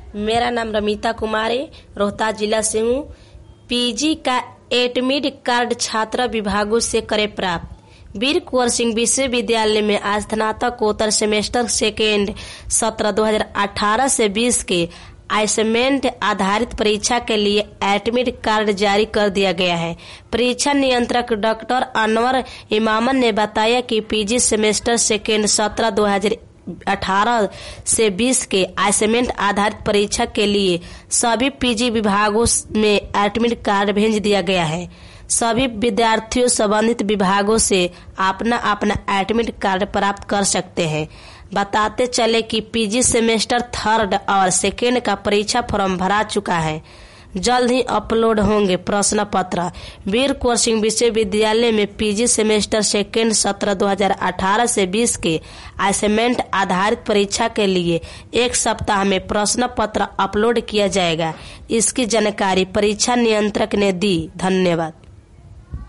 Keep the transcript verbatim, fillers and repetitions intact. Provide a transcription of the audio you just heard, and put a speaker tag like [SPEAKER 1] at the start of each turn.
[SPEAKER 1] मेरा नाम रमिता कुमारी, रोहतास जिला से हूँ। पीजी का एडमिट कार्ड छात्र विभागों से करे प्राप्त। वीर कुंवर सिंह विश्वविद्यालय में आज स्नातकोत्तर सेमेस्टर सेकेंड सत्र दो हजार अठारह से बीस के असाइनमेंट आधारित परीक्षा के लिए एडमिट कार्ड जारी कर दिया गया है। परीक्षा नियंत्रक डॉक्टर अनवर इमामन ने बताया कि पीजी सेमेस्टर सेकेंड सत्र दो हजार अठारह से बीस के असाइनमेंट आधारित परीक्षा के लिए सभी पीजी विभागों में एडमिट कार्ड भेज दिया गया है। सभी विद्यार्थियों संबंधित विभागों से अपना अपना एडमिट कार्ड प्राप्त कर सकते हैं। बताते चले कि पीजी सेमेस्टर थर्ड और सेकेंड का परीक्षा फॉर्म भरा चुका है। जल्द ही अपलोड होंगे प्रश्न पत्र। वीर कुंवर सिंह विश्वविद्यालय में पीजी सेमेस्टर सेकेंड सत्र दो हजार अठारह से बीस के असाइनमेंट आधारित परीक्षा के लिए एक सप्ताह में प्रश्न पत्र अपलोड किया जाएगा। इसकी जानकारी परीक्षा नियंत्रक ने दी। धन्यवाद।